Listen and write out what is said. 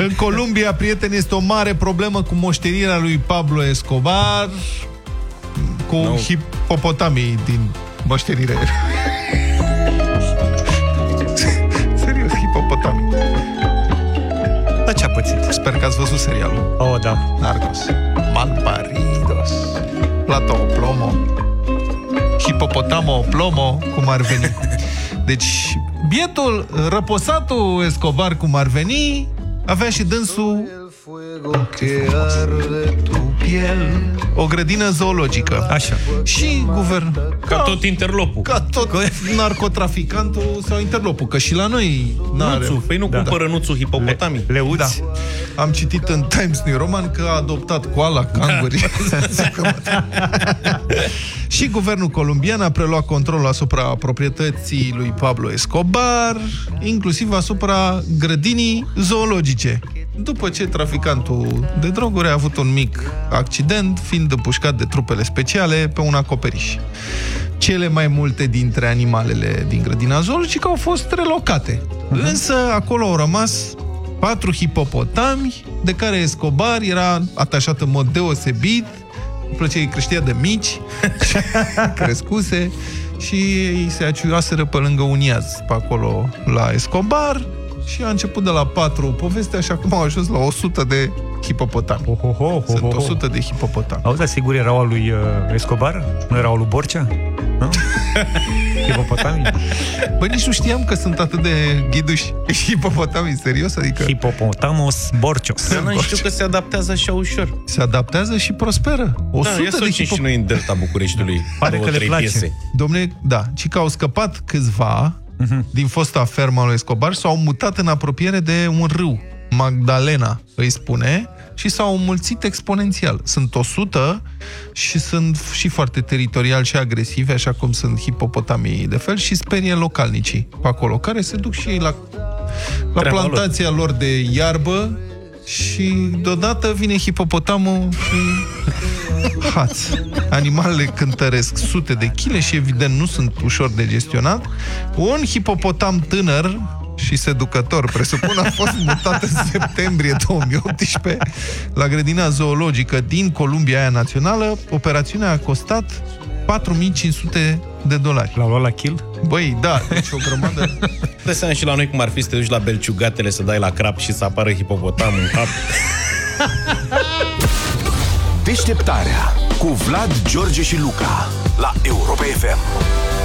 În Columbia, prieteni, este o mare problemă cu moștenirea lui Pablo Escobar, cu hipopotamii din moștenire. Serios, hipopotamii. Da, ce-a pățit? Sper că ați văzut serialul. Oh, da. Narcos. Malparidos. Plata o plomo. Hipopotamo plomo, cum ar veni. Deci, bietul, răposatul Escobar, cum ar veni, avea și dânsul o grădină zoologică. Așa. Și guvern. Ca tot interlopul. Ca tot narcotraficantul sau interlopul. Că și la noi Nuțul. Păi nu cumpără Nuțul hipopotamii. Leuți? Da. Am citit în Times New Roman că a adoptat koala, canguri. Și guvernul colombian a preluat controlul asupra proprietății lui Pablo Escobar, inclusiv asupra grădinii zoologice. După ce traficantul de droguri a avut un mic accident, fiind împușcat de trupele speciale pe un acoperiș. Cele mai multe dintre animalele din grădina zoologică au fost relocate. Însă acolo au rămas 4 hipopotami, de care Escobar era atașat în mod deosebit. Îmi plăcea, îi creștea de mici, crescuse, și ei se aciuaseră pe lângă un iaz pe acolo la Escobar. Și a început de la 4 povestea și acum au ajuns la 100 de hipopotami. Sunt 100 de hipopotami. Auzi, dar sigur erau al lui Escobar? Nu erau al lui Borcea? Nu? Hipopotamii? Băi, nici nu știam că sunt atât de ghiduși hipopotamii, serios? Adică... Hipopotamos Borcios. Dar nu știu că se adaptează așa ușor. Se adaptează și prosperă. 100 ia de și noi în Delta Bucureștiului. Pare că le place. Piese. Dom'le, da, ci că au scăpat câțiva din fosta fermă lui Escobar, s-au mutat în apropiere de un râu, Magdalena îi spune, și s-au înmulțit exponențial. Sunt 100 și sunt și foarte teritoriali și agresivi, așa cum sunt hipopotamii de fel, și sperie localnicii pe acolo, care se duc și ei la plantația lor de iarbă și deodată vine hipopotamul și haț. Animalele cântăresc sute de chile și evident nu sunt ușor de gestionat. Un hipopotam tânăr și seducător, presupun, a fost mutat în septembrie 2018 la grădina zoologică din Columbia aia națională. Operațiunea a costat $4.500. L-au luat la kill? Băi, da, deci o grămadă. Dă seama și la noi cum ar fi să te duci la Belciugatele, să dai la crap și să apară hipopotamul în cap. Deșteptarea cu Vlad, George și Luca la Europa FM.